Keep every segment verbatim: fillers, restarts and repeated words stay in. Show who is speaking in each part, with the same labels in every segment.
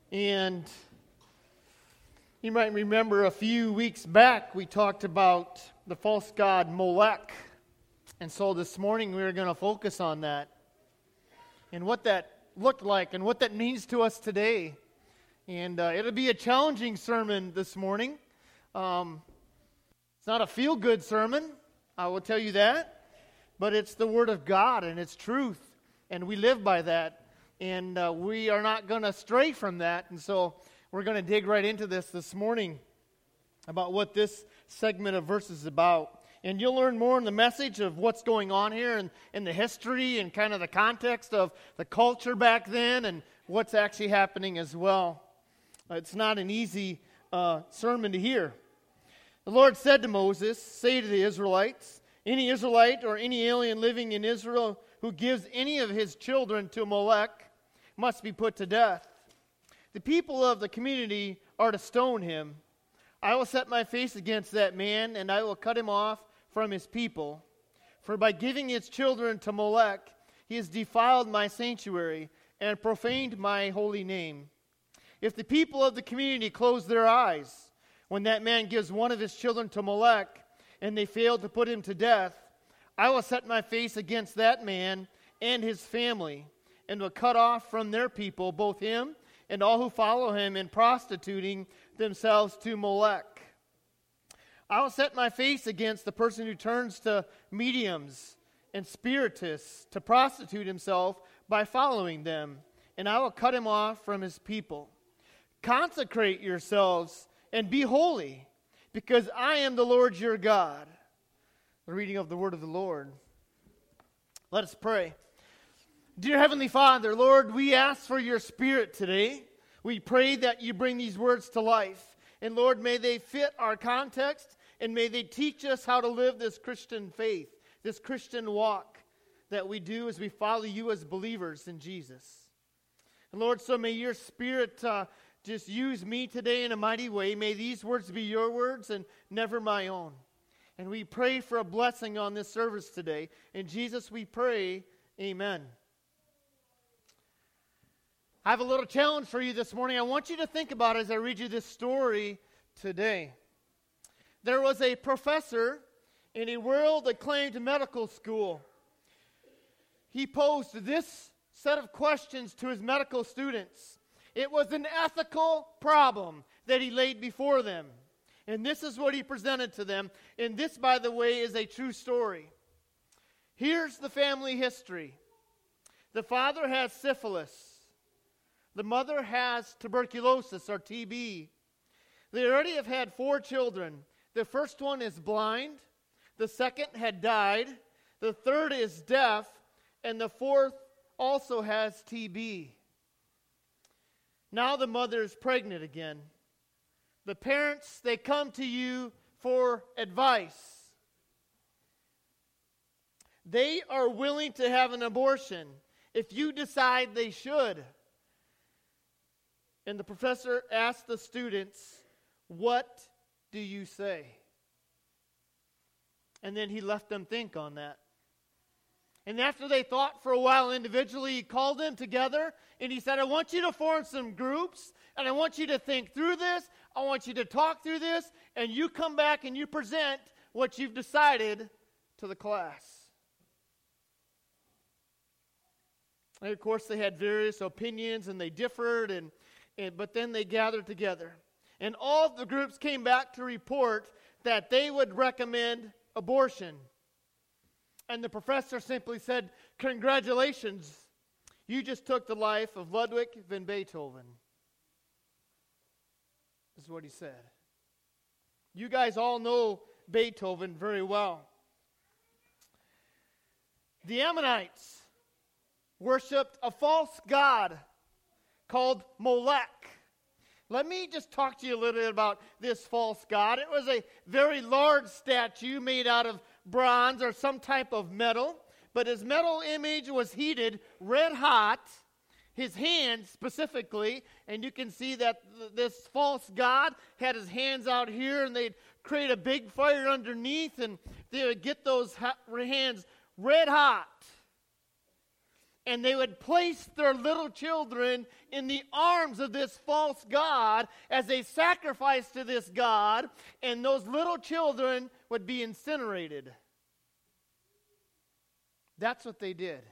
Speaker 1: And you might remember a few weeks back we talked about the false god Molech. And so this morning we are going to focus on that and what that looked like and what that means to us today. And uh, it'll be a challenging sermon this morning. Um, it's not a feel-good sermon, I will tell you that. But it's the Word of God and it's truth. And we live by that. And uh, we are not going to stray from that. And so we're going to dig right into this this morning about what this segment of verse is about. And you'll learn more in the message of what's going on here and in the history and kind of the context of the culture back then and what's actually happening as well. Uh, it's not an easy uh, sermon to hear. The Lord said to Moses, "Say to the Israelites, any Israelite or any alien living in Israel who gives any of his children to Molech must be put to death. The people of the community are to stone him. I will set my face against that man, and I will cut him off from his people. For by giving his children to Molech, he has defiled my sanctuary and profaned my holy name. If the people of the community close their eyes when that man gives one of his children to Molech, and they fail to put him to death, I will set my face against that man and his family, and will cut off from their people both him and all who follow him in prostituting themselves to Molech. I will set my face against the person who turns to mediums and spiritists to prostitute himself by following them, and I will cut him off from his people. Consecrate yourselves and be holy, because I am the Lord your God." The reading of the word of the Lord. Let us pray. Dear Heavenly Father, Lord, we ask for your Spirit today. We pray that you bring these words to life. And Lord, may they fit our context, and may they teach us how to live this Christian faith, this Christian walk that we do as we follow you as believers in Jesus. And Lord, so may your Spirit uh, just use me today in a mighty way. May these words be your words and never my own. And we pray for a blessing on this service today. In Jesus we pray, amen. I have a little challenge for you this morning. I want you to think about it as I read you this story today. There was a professor in a world-acclaimed medical school. He posed this set of questions to his medical students. It was an ethical problem that he laid before them. And this is what he presented to them. And this, by the way, is a true story. Here's the family history. The father has syphilis. The mother has tuberculosis or T B. They already have had four children. The first one is blind. The second had died. The third is deaf. And the fourth also has T B. Now the mother is pregnant again. The parents, they come to you for advice. They are willing to have an abortion if you decide they should. And the professor asked the students, "What do you say?" And then he left them think on that. And after they thought for a while individually, he called them together and he said, "I want you to form some groups and I want you to think through this. I want you to talk through this, and you come back and you present what you've decided to the class." And of course, they had various opinions and they differed, and, and but then they gathered together. And all of the groups came back to report that they would recommend abortion. And the professor simply said, "Congratulations, you just took the life of Ludwig van Beethoven." This is what he said. You guys all know Beethoven very well. The Ammonites worshipped a false god called Molech. Let me just talk to you a little bit about this false god. It was a very large statue made out of bronze or some type of metal, but his metal image was heated red hot, his hands specifically, and you can see that th- this false god had his hands out here, and they'd create a big fire underneath, and they would get those ha- hands red hot. And they would place their little children in the arms of this false god as a sacrifice to this god, and those little children would be incinerated. That's what they did.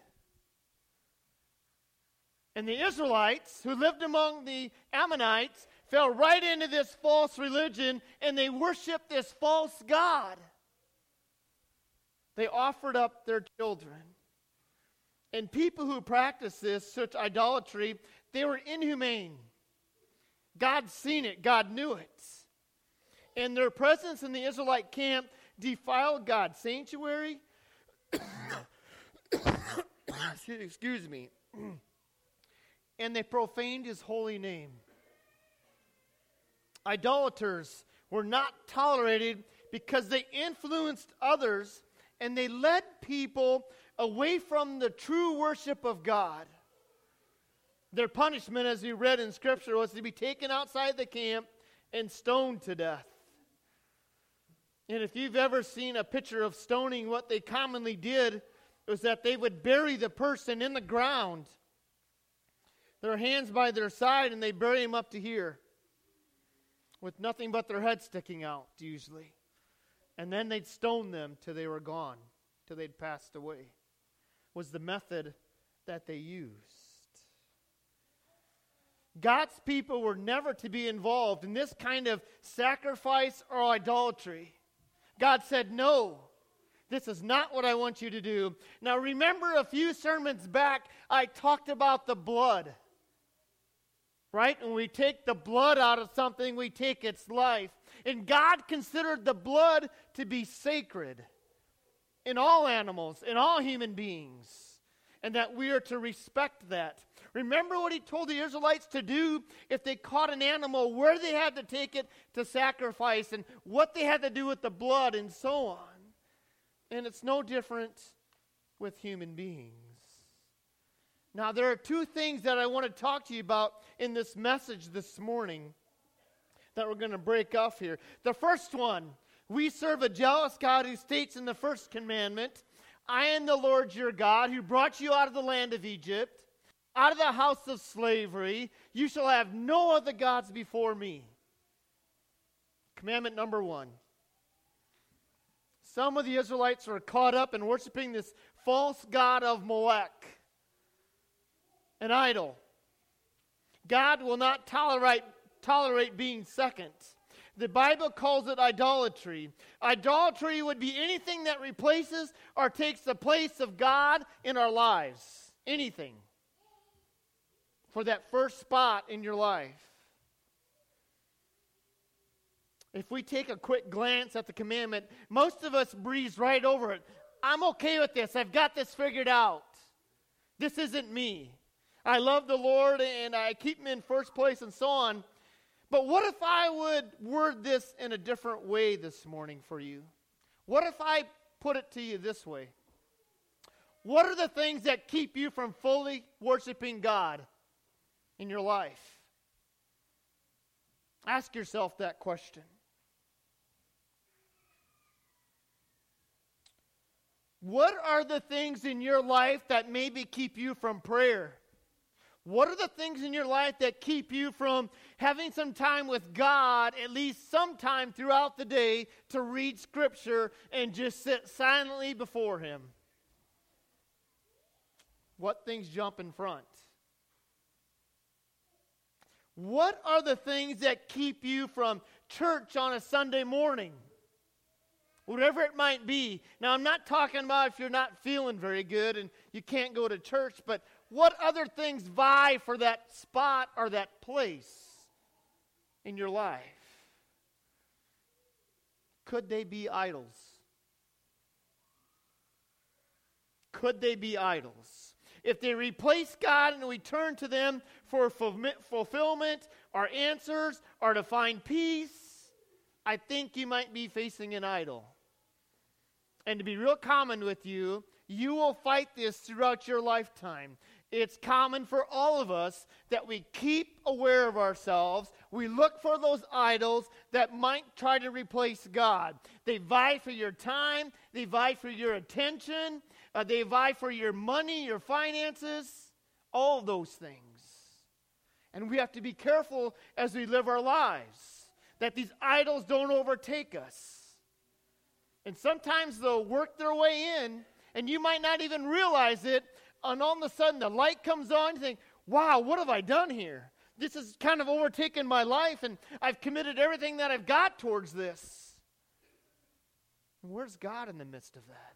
Speaker 1: And the Israelites, who lived among the Ammonites, fell right into this false religion, and they worshiped this false god. They offered up their children. And people who practiced this, such idolatry, they were inhumane. God seen it. God knew it. And their presence in the Israelite camp defiled God's sanctuary. Excuse me. And they profaned his holy name. Idolaters were not tolerated because they influenced others and they led people away from the true worship of God. Their punishment, as we read in Scripture, was to be taken outside the camp and stoned to death. And if you've ever seen a picture of stoning, what they commonly did was that they would bury the person in the ground, their hands by their side, and they bury him up to here with nothing but their head sticking out, usually. And then they'd stone them till they were gone, till they'd passed away. Was the method that they used. God's people were never to be involved in this kind of sacrifice or idolatry. God said, no, this is not what I want you to do. Now remember, a few sermons back, I talked about the blood. Right? When we take the blood out of something, we take its life. And God considered the blood to be sacred in all animals, in all human beings, and that we are to respect that. Remember what he told the Israelites to do if they caught an animal, where they had to take it to sacrifice, and what they had to do with the blood, and so on. And it's no different with human beings. Now, there are two things that I want to talk to you about in this message this morning that we're going to break off here. The first one, we serve a jealous God who states in the first commandment, I am the Lord your God who brought you out of the land of Egypt, out of the house of slavery. You shall have no other gods before me. Commandment number one. Some of the Israelites were caught up in worshiping this false god of Molech, an idol. God will not tolerate, tolerate being second. The Bible calls it idolatry. Idolatry would be anything that replaces or takes the place of God in our lives. Anything. For that first spot in your life. If we take a quick glance at the commandment, most of us breeze right over it. I'm okay with this. I've got this figured out. This isn't me. I love the Lord and I keep him in first place and so on. But what if I would word this in a different way this morning for you? What if I put it to you this way? What are the things that keep you from fully worshiping God in your life? Ask yourself that question. What are the things in your life that maybe keep you from prayer? What are the things in your life that keep you from having some time with God, at least sometime throughout the day, to read Scripture and just sit silently before Him? What things jump in front? What are the things that keep you from church on a Sunday morning? Whatever it might be. Now, I'm not talking about if you're not feeling very good and you can't go to church, but what other things vie for that spot or that place in your life? Could they be idols? Could they be idols? If they replace God and we turn to them for fulfillment or answers or to find peace, I think you might be facing an idol. And to be real common with you, you will fight this throughout your lifetime. It's common for all of us that we keep aware of ourselves. We look for those idols that might try to replace God. They vie for your time. They vie for your attention. Uh, they vie for your money, your finances, all of those things. And we have to be careful as we live our lives that these idols don't overtake us. And sometimes they'll work their way in, and you might not even realize it, and all of a sudden the light comes on, you think, wow, what have I done here? This has kind of overtaken my life, and I've committed everything that I've got towards this. And where's God in the midst of that?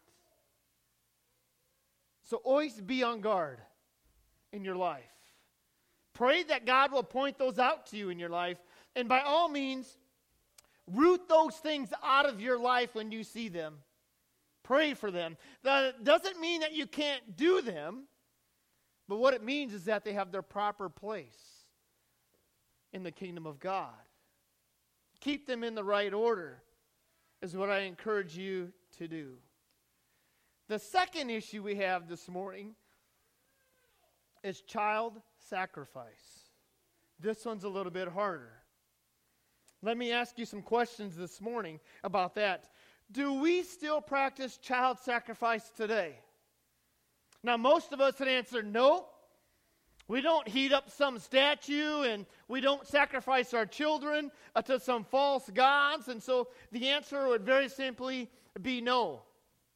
Speaker 1: So always be on guard in your life. Pray that God will point those out to you in your life, and by all means, root those things out of your life when you see them. Pray for them. That doesn't mean that you can't do them, but what it means is that they have their proper place in the kingdom of God. Keep them in the right order is what I encourage you to do. The second issue we have this morning is child sacrifice. This one's a little bit harder. Let me ask you some questions this morning about that. Do we still practice child sacrifice today? Now, most of us would answer no. We don't heat up some statue, and we don't sacrifice our children uh, to some false gods. And so the answer would very simply be no.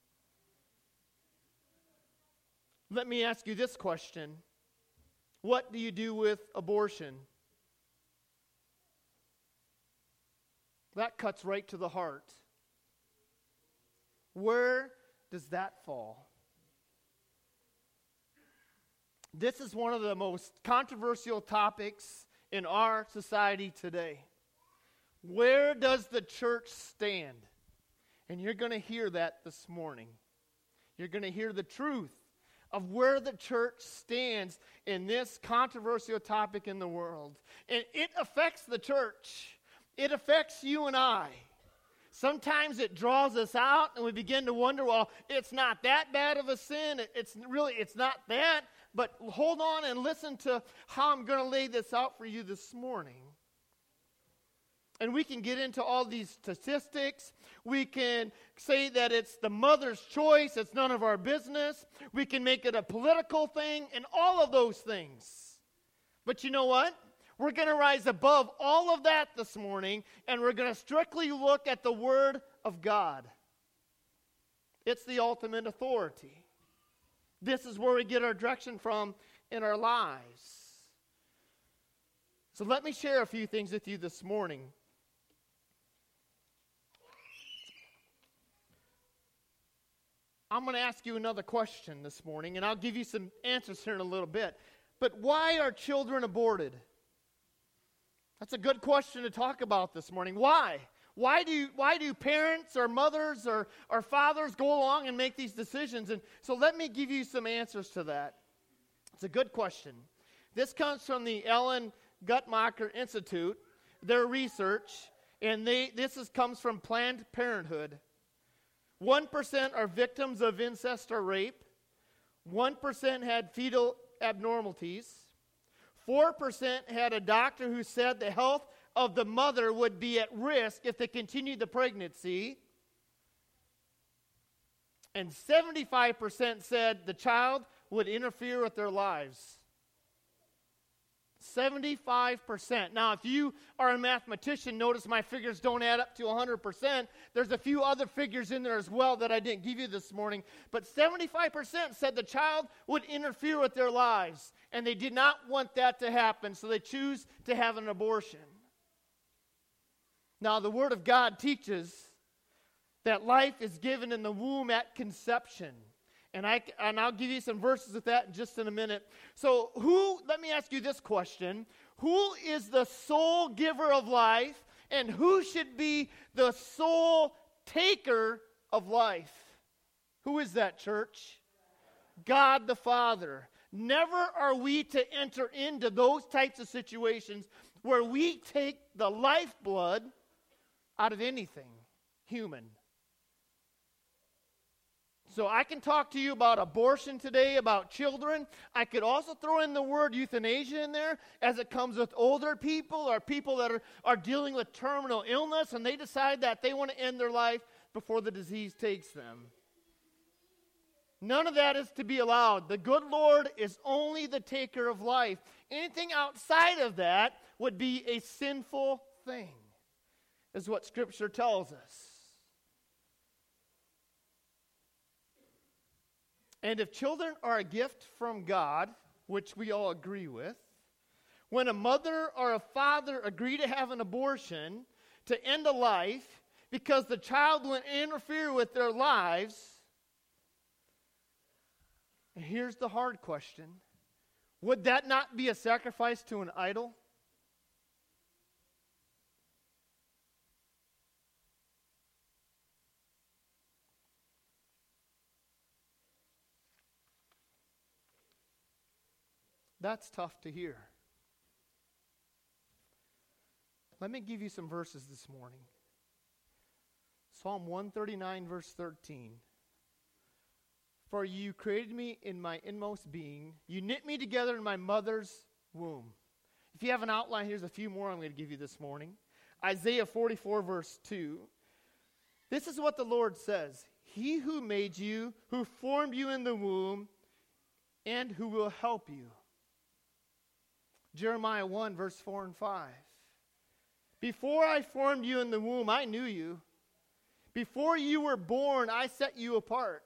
Speaker 1: Let me ask you this question. What do you do with abortion? That cuts right to the heart. Where does that fall? This is one of the most controversial topics in our society today. Where does the church stand? And you're going to hear that this morning. You're going to hear the truth of where the church stands in this controversial topic in the world. And it affects the church. It affects you and I. Sometimes it draws us out and we begin to wonder, well, it's not that bad of a sin. It's really, it's not that. But hold on and listen to how I'm going to lay this out for you this morning. And we can get into all these statistics. We can say that it's the mother's choice. It's none of our business. We can make it a political thing and all of those things. But you know what? We're going to rise above all of that this morning, and we're going to strictly look at the Word of God. It's the ultimate authority. This is where we get our direction from in our lives. So let me share a few things with you this morning. I'm going to ask you another question this morning, and I'll give you some answers here in a little bit. But why are children aborted? That's a good question to talk about this morning. Why? Why do why do parents or mothers or, or fathers go along and make these decisions? And so let me give you some answers to that. It's a good question. This comes from the Ellen Guttmacher Institute, their research, and they this is, comes from Planned Parenthood. one percent are victims of incest or rape. one percent had fetal abnormalities. four percent had a doctor who said the health of the mother would be at risk if they continued the pregnancy. And seventy-five percent said the child would interfere with their lives. seventy-five percent. Now, if you are a mathematician, notice my figures don't add up to one hundred percent. There's a few other figures in there as well that I didn't give you this morning. But seventy-five percent said the child would interfere with their lives. And they did not want that to happen, so they choose to have an abortion. Now, the Word of God teaches that life is given in the womb at conception. And, I, and I'll give you some verses with that in just in a minute. So who, let me ask you this question. Who is the sole giver of life, and who should be the sole taker of life? Who is that, church? God the Father. Never are we to enter into those types of situations where we take the lifeblood out of anything human. So I can talk to you about abortion today, about children. I could also throw in the word euthanasia in there as it comes with older people or people that are, are dealing with terminal illness and they decide that they want to end their life before the disease takes them. None of that is to be allowed. The good Lord is only the taker of life. Anything outside of that would be a sinful thing, is what Scripture tells us. And if children are a gift from God, which we all agree with, when a mother or a father agree to have an abortion to end a life because the child will interfere with their lives, and here's the hard question, would that not be a sacrifice to an idol? That's tough to hear. Let me give you some verses this morning. Psalm one thirty-nine, verse thirteen. For you created me in my inmost being. You knit me together in my mother's womb. If you have an outline, here's a few more I'm going to give you this morning. Isaiah forty-four, verse two. This is what the Lord says. He who made you, who formed you in the womb, and who will help you. Jeremiah one, verse four and five. Before I formed you in the womb, I knew you. Before you were born, I set you apart.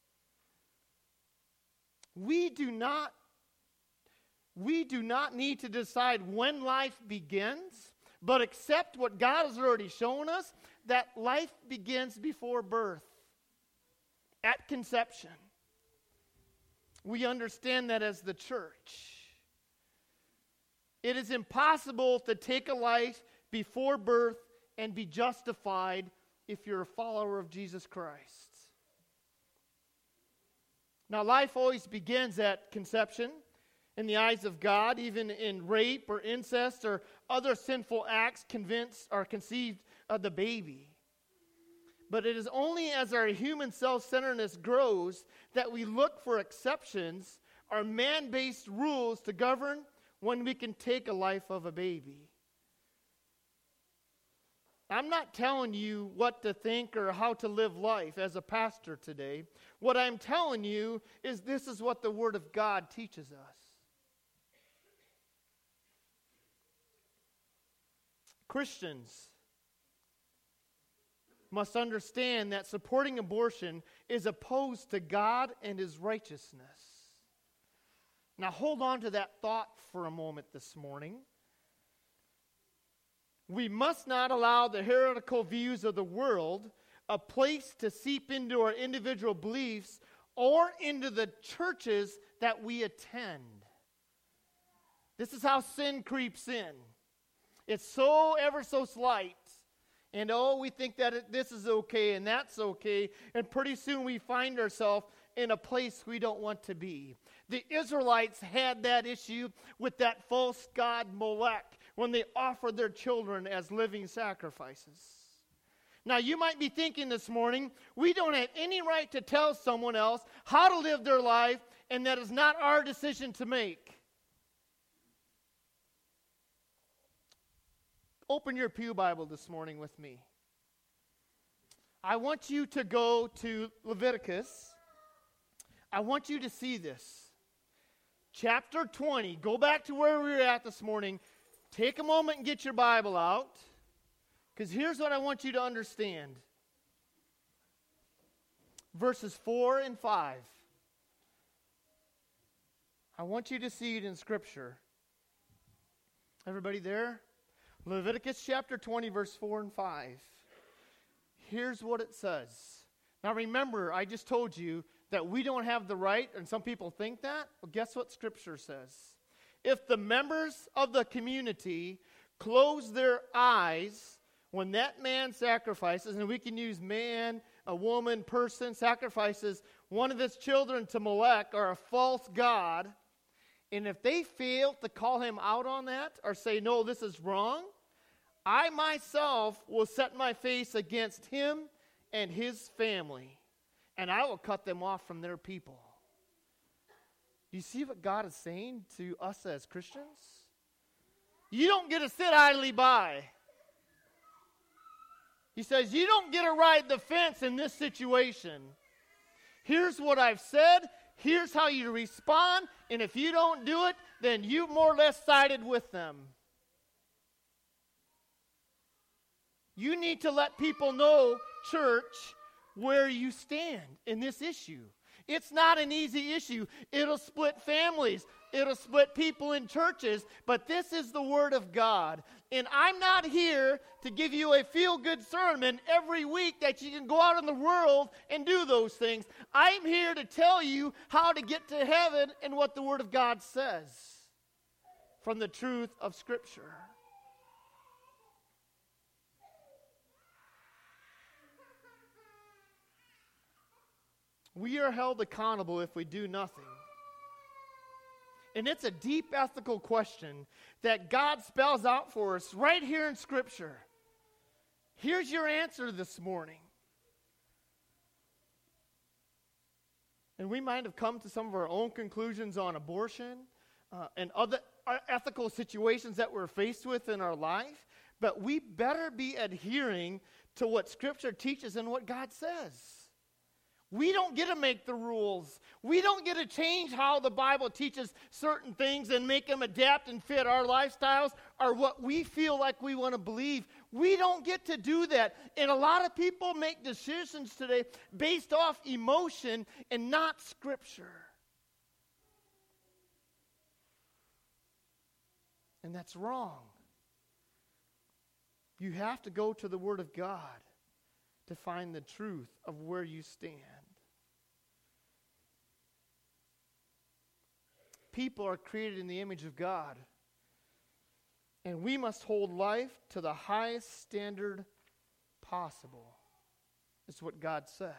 Speaker 1: We do not, we do not need to decide when life begins, but accept what God has already shown us, that life begins before birth, at conception. We understand that as the church. It is impossible to take a life before birth and be justified if you're a follower of Jesus Christ. Now, life always begins at conception in the eyes of God, even in rape or incest or other sinful acts convinced or conceived of the baby. But it is only as our human self-centeredness grows that we look for exceptions or man-based rules to govern when we can take a life of a baby. I'm not telling you what to think or how to live life as a pastor today. What I'm telling you is this is what the Word of God teaches us. Christians must understand that supporting abortion is opposed to God and His righteousness. Now hold on to that thought for a moment this morning. We must not allow the heretical views of the world a place to seep into our individual beliefs or into the churches that we attend. This is how sin creeps in. It's so ever so slight. And oh, we think that it, this is okay and that's okay. And pretty soon we find ourselves in a place we don't want to be. The Israelites had that issue with that false god Molech when they offered their children as living sacrifices. Now, you might be thinking this morning, we don't have any right to tell someone else how to live their life, and that is not our decision to make. Open your pew Bible this morning with me. I want you to go to Leviticus. I want you to see this. Chapter twenty. Go back to where we were at this morning. Take a moment and get your Bible out. Because here's what I want you to understand. Verses four and five. I want you to see it in Scripture. Everybody there? Leviticus chapter twenty, verse four and five. Here's what it says. Now remember, I just told you that we don't have the right, and some people think that. Well, guess what Scripture says? If the members of the community close their eyes when that man sacrifices, and we can use man, a woman, person, sacrifices one of his children to Molech or a false god, and if they fail to call him out on that or say, no, this is wrong, I myself will set my face against him and his family, and I will cut them off from their people. Do you see what God is saying to us as Christians? You don't get to sit idly by. He says, you don't get to ride the fence in this situation. Here's what I've said. Here's how you respond. And if you don't do it, then you more or less sided with them. You need to let people know, church, where you stand in this issue. It's not an easy issue. It'll split families. It'll split people in churches. But this is the Word of God. And I'm not here to give you a feel-good sermon every week that you can go out in the world and do those things. I'm here to tell you how to get to heaven and what the Word of God says from the truth of Scripture. We are held accountable if we do nothing. And it's a deep ethical question that God spells out for us right here in Scripture. Here's your answer this morning. And we might have come to some of our own conclusions on abortion uh, and other ethical situations that we're faced with in our life, but we better be adhering to what Scripture teaches and what God says. We don't get to make the rules. We don't get to change how the Bible teaches certain things and make them adapt and fit our lifestyles or what we feel like we want to believe. We don't get to do that. And a lot of people make decisions today based off emotion and not Scripture. And that's wrong. You have to go to the Word of God to find the truth of where you stand. People are created in the image of God, and we must hold life to the highest standard possible. It's what God says.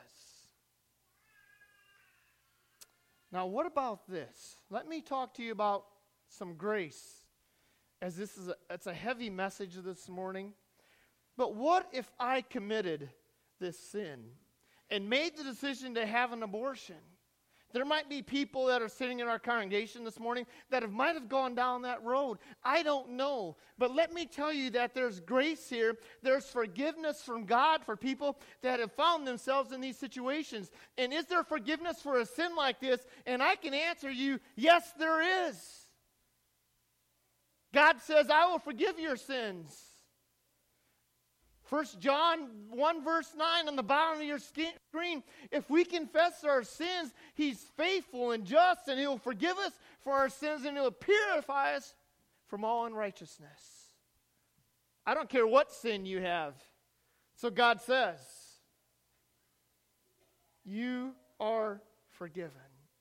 Speaker 1: Now, what about this? Let me talk to you about some grace, as this is a, it's a heavy message this morning. But what if I committed this sin and made the decision to have an abortion? There might be people that are sitting in our congregation this morning that have, might have gone down that road. I don't know. But let me tell you that there's grace here. There's forgiveness from God for people that have found themselves in these situations. And is there forgiveness for a sin like this? And I can answer you, yes, there is. God says, I will forgive your sins. First John one verse nine on the bottom of your screen. If we confess our sins, He's faithful and just, and He'll forgive us for our sins, and He'll purify us from all unrighteousness. I don't care what sin you have. So God says, you are forgiven.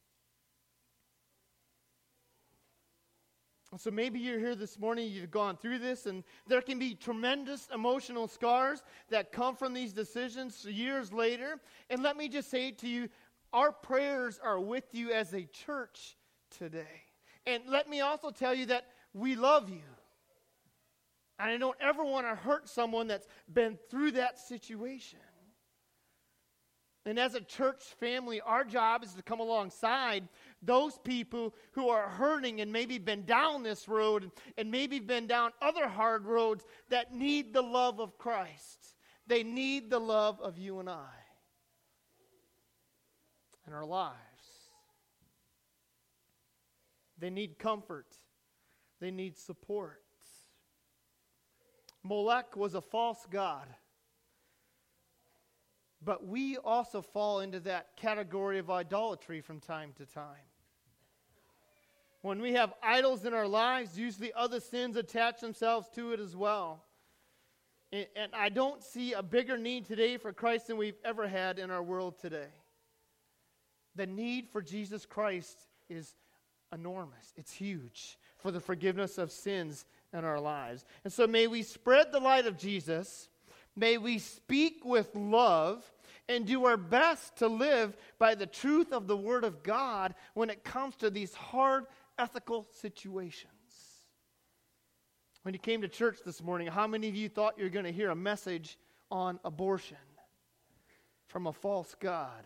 Speaker 1: So maybe you're here this morning, you've gone through this, and there can be tremendous emotional scars that come from these decisions years later. And let me just say to you, our prayers are with you as a church today. And let me also tell you that we love you. And I don't ever want to hurt someone that's been through that situation. And as a church family, our job is to come alongside those people who are hurting and maybe been down this road and maybe been down other hard roads that need the love of Christ. They need the love of you and I in our lives. They need comfort. They need support. Molech was a false god. But we also fall into that category of idolatry from time to time. When we have idols in our lives, usually other sins attach themselves to it as well. And, and I don't see a bigger need today for Christ than we've ever had in our world today. The need for Jesus Christ is enormous. It's huge for the forgiveness of sins in our lives. And so may we spread the light of Jesus. May we speak with love and do our best to live by the truth of the Word of God when it comes to these hard ethical situations. When you came to church this morning, how many of you thought you were going to hear a message on abortion from a false god?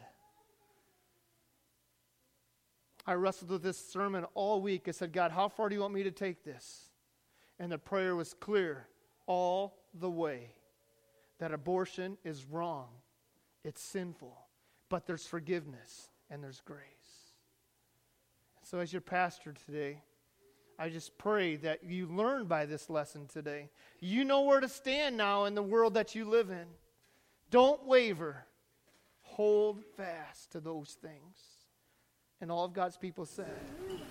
Speaker 1: I wrestled with this sermon all week. I said, God, how far do you want me to take this? And the prayer was clear all the way. That abortion is wrong. It's sinful. But there's forgiveness and there's grace. So as your pastor today, I just pray that you learn by this lesson today. You know where to stand now in the world that you live in. Don't waver. Hold fast to those things. And all of God's people said,